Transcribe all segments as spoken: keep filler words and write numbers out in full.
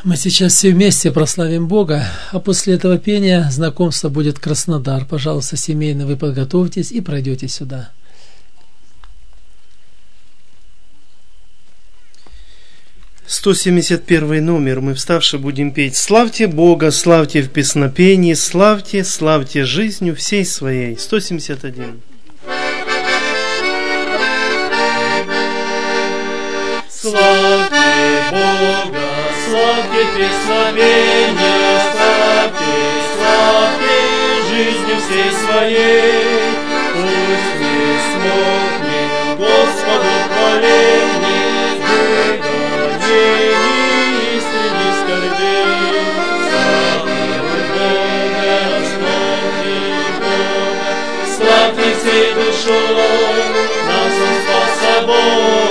Мы сейчас все вместе прославим Бога, а после этого пения знакомство будет Краснодар. Пожалуйста, семейно вы подготовьтесь и пройдете сюда. сто семьдесят первый номер. Мы, вставши, будем петь: «Славьте Бога, славьте в песнопении, славьте, славьте жизнью всей своей». сто семьдесят один. Славьте Бога, славьте песнопение, славьте, славьте жизнью всей своей. Пусть не смолкнет Господу хваление, выгонений истинных скорбей. Славьте Бога, славьте Бога, славьте всей душой, нас Он спас собой.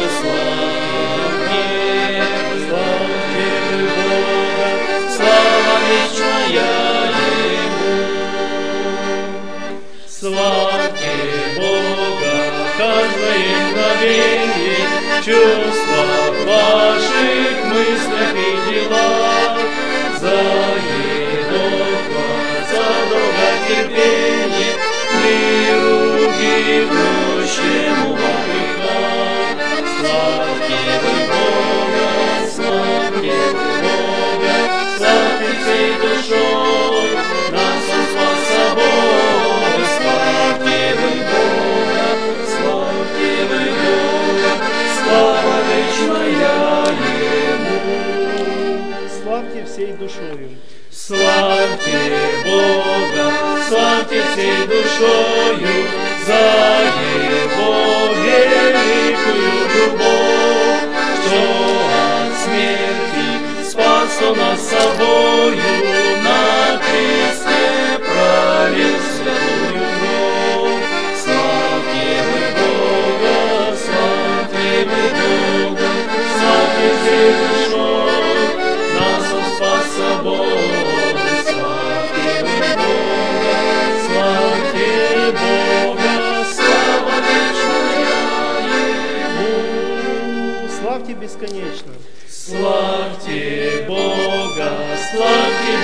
Славьте Бога, каждое мгновенье, в чувствах ваших, мыслях и делах, за едоквот, за долготерпение, миру гибнущему во грехах. Славьте вы Бога, славьте вы Бога, славьте всей душой, нас Он спас собой. Славьте вы Бога, славьте вы Бога, слава вечная Ему. Славьте всей душою. Славьте Бога, славьте всей душою за Его великую любовь, что от смерти спас Он нас собою, на кресте пролил святую кровь. Славьте вы Бога, славьте вы Бога, славьте всей душой, нас Он спас собой. Славьте вы Бога, славьте Бога, слава вечная Ему. Славьте бесконечно. Славьте Бога, славьте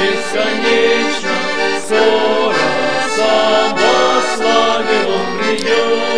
бесконечно, скоро сам во славе Он придет.